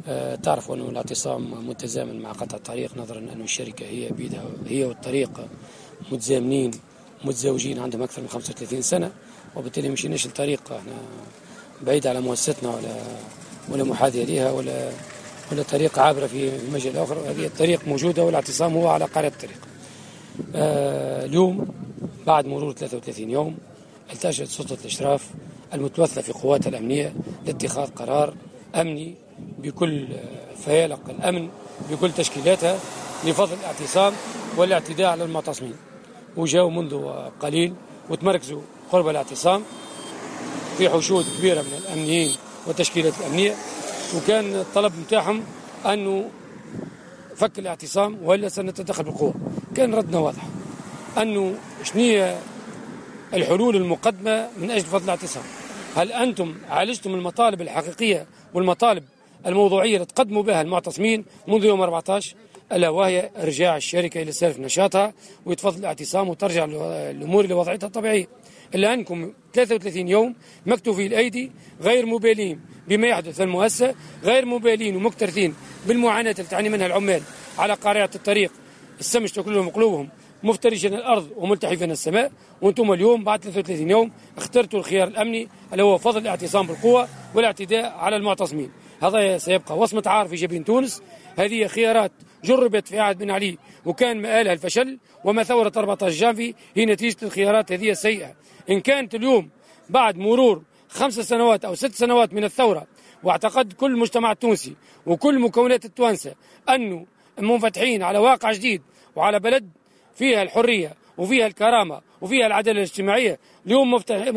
تعرفوا أن الاعتصام متزامن مع قطع الطريق، نظرا أن الشركة هي بيدها هي والطريق متزامنين متزوجين، عندهم أكثر من 35 سنة، وبالتالي مشيناش الطريق احنا بعيد على مؤسستنا ولا محاذية لها ولا طريق عابرة في مجال آخر. هذه الطريق موجودة والاعتصام هو على قارة الطريق. اليوم بعد مرور 33 يوم التجت سلطة الإشراف المتمثلة في قواتها الأمنية لاتخاذ قرار أمني بكل فيالق الأمن بكل تشكيلاتها لفضل الاعتصام والاعتداء على المعتصمين، وجاءوا منذ قليل وتمركزوا قرب الاعتصام في حشود كبيرة من الأمنيين والتشكيلات الأمنية، وكان الطلب متاعهم أنه فك الاعتصام وإلا سنتدخل بالقوة. كان ردنا واضح أنه شنية الحلول المقدمة من أجل فضل الاعتصام. هل أنتم عالجتم المطالب الحقيقية والمطالب الموضوعية اللي تقدموا بها المعتصمين منذ يوم 14، ألا وهي إرجاع الشركة إلى سالف نشاطها ويتفضل الاعتصام وترجع الأمور إلى وضعيتها الطبيعية؟ إلا أنكم 33 يوم مكتوفي الأيدي، غير مبالين بما يحدث في المؤسسة، غير مبالين ومكترثين بالمعاناة اللي تعاني منها العمال على قارعة الطريق، السمش تاكلهم قلوبهم، مفترشين الأرض وملتحفين السماء. وانتم اليوم بعد 33 يوم اخترتوا الخيار الأمني اللي هو فضل الاعتصام بالقوة والاعتداء على المعتصمين. هذا سيبقى وصمة عار في جبين تونس. هذه خيارات جربت في عهد بن علي وكان مآلها الفشل، وما ثورة 14 جانفي هي نتيجة الخيارات هذه السيئة. إن كانت اليوم بعد مرور 5 سنوات أو 6 سنوات من الثورة واعتقد كل المجتمع التونسي وكل مكونات التوانسة أنه منفتحين على واقع جديد وعلى بلد فيها الحرية وفيها الكرامة وفيها العدالة الاجتماعية، اليوم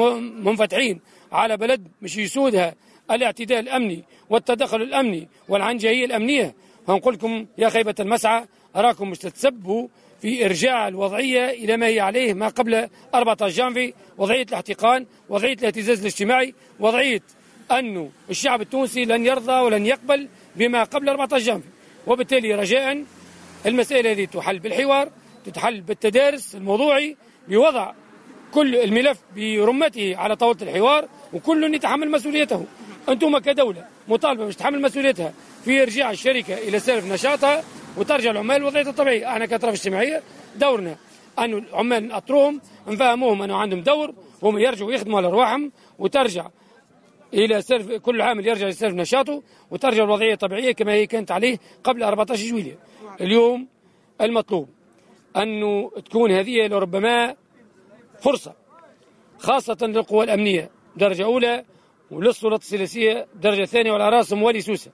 منفتحين على بلد مش يسودها الاعتداء الأمني والتدخل الأمني والعنجهية الأمنية، هنقول لكم يا خيبة المسعى، أراكم مش تتسبوا في إرجاع الوضعية إلى ما هي عليه ما قبل 14 جانفي، وضعية الاحتقان، وضعية الاهتزاز الاجتماعي، وضعية أنه الشعب التونسي لن يرضى ولن يقبل بما قبل 14 جانفي. وبالتالي رجاء المسألة هذه تحل بالحوار، تتحل بالتدارس الموضوعي بوضع كل الملف برمته على طاولة الحوار، وكل يتحمل مسؤوليته. أنتم كدولة مطالبة مش تحمل مسؤوليتها في إرجاع الشركة إلى سالف نشاطها وترجع العمال وضعيتها الطبيعية. احنا كأطراف اجتماعية دورنا أن العمال نأطروهم نفهموهم أنه عندهم دور، هم يرجعوا يخدموا على أرواحهم وترجع إلى سالف، كل عامل يرجع لسالف نشاطه وترجع الوضعية الطبيعية كما هي كانت عليه قبل 14 جويلية. اليوم المطلوب أنه تكون هذه لربما فرصة خاصة للقوى الأمنية درجة أولى وللسلطات السياسية درجة ثانية وعلى راسهم والي سوسة.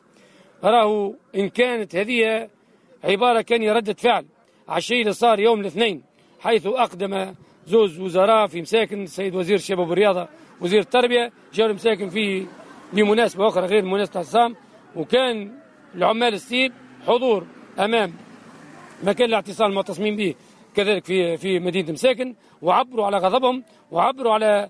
راه إن كانت هذه عبارة كان ردة فعل على الشيء اللي صار يوم الاثنين، حيث أقدم زوز وزراء في مساكن، السيد وزير الشباب والرياضة وزير التربية جاءوا مساكن في بمناسبة أخرى غير مناسبة الاعتصام، وكان العمال السيب حضور أمام مكان الاعتصام المعتصمين به كذلك في مدينة مساكن، وعبروا على غضبهم وعبروا على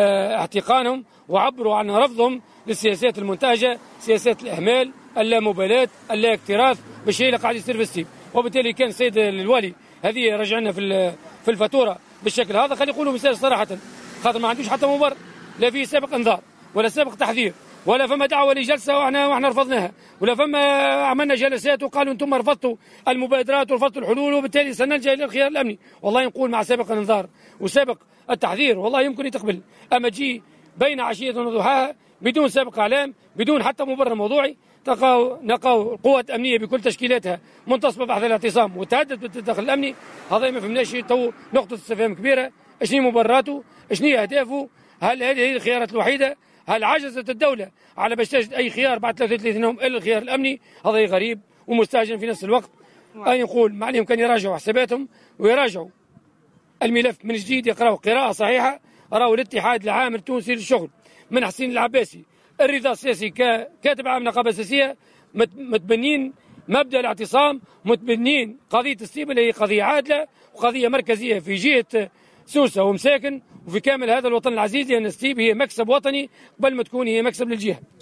احتقانهم وعبروا عن رفضهم للسياسات المنتهجة، سياسات الإهمال، اللامبالاة، اللا اكتراث بالشيء اللي قاعد يصير في السيب. وبالتالي كان السيد الوالي هذه رجعنا في الفاتورة بالشكل هذا. خلي يقولوا مثال صراحة، خاطر ما عندوش حتى مبرر، لا في سابق انذار ولا سابق تحذير ولا فما دعوة لجلسة واحنا رفضناها، ولا فما عملنا جلسات وقالوا انتم رفضتوا المبادرات ورفضتوا الحلول وبالتالي سنلجأ الى الخيار الامني. والله نقول مع سابق الانذار وسابق التحذير والله يمكن يتقبل، اما تجي بين عشية وضحاها بدون سابق اعلام بدون حتى مبرر موضوعي، نلقاو القوات الامنيه بكل تشكيلاتها منتصبه بحث الاعتصام وتهدد بالتدخل الامني. هذا ما فهمناش تو نقطه استفهام كبيره، شنو مبرراته؟ شنو اهدافه؟ هل هذه هي الخيارات الوحيده؟ هل عجزت الدوله على باش تجد اي خيار بعد 33 يوم الا الخيار الامني؟ هذا غريب ومستهجن في نفس الوقت. انا نقول ما عليهم كان يراجعوا حساباتهم ويراجعوا الملف من جديد، يقراوا قراءه صحيحه. راهو الاتحاد العام التونسي للشغل من حسين العباسي الرضا السياسي ككاتب عام نقابه اساسيه متبنين مبدا الاعتصام، متبنين قضيه السيب اللي هي قضيه عادله وقضيه مركزيه في جهه سوسه ومساكن وفي كامل هذا الوطن العزيز، لان السيب هي مكسب وطني قبل ما تكون هي مكسب للجهه.